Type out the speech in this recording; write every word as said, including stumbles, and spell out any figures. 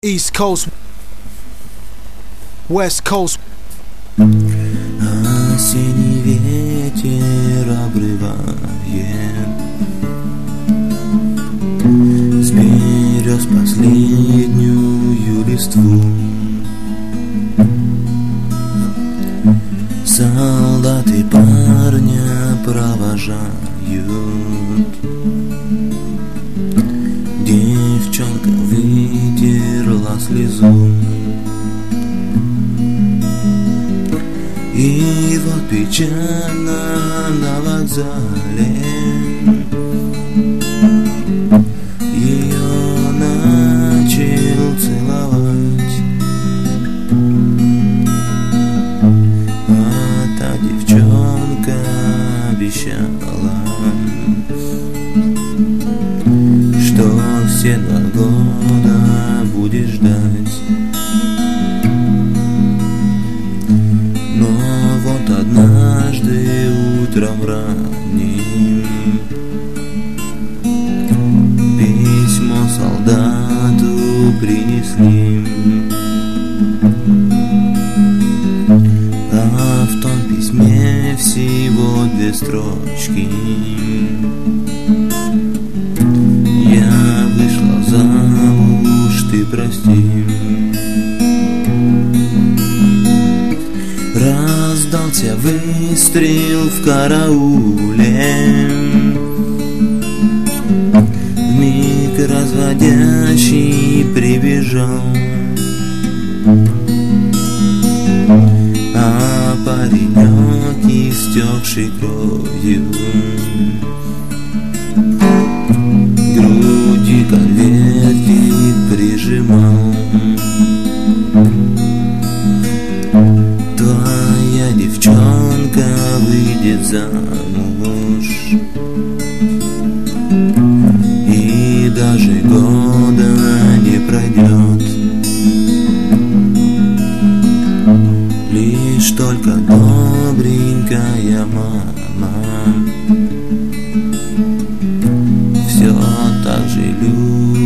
East Coast, West Coast. Осенний ветер обрывает с берез последнюю листву. Солдаты парня провожают. Девчонка вытерла слезу. И вот печально на вокзале ее начал целовать. А та девчонка обещала, что все два года будет ждать. Но вот однажды утром ранним письмо солдату принесли, а в том письме всего две строчки: я вышла замуж, ты прости. Раздался выстрел в карауле, вмиг разводящий прибежал, а паренек, истекший кровью, к груди конвертик прижимал. Твоя девчонка выйдет замуж, и даже года не пройдет, лишь только добренькая мама все так же любит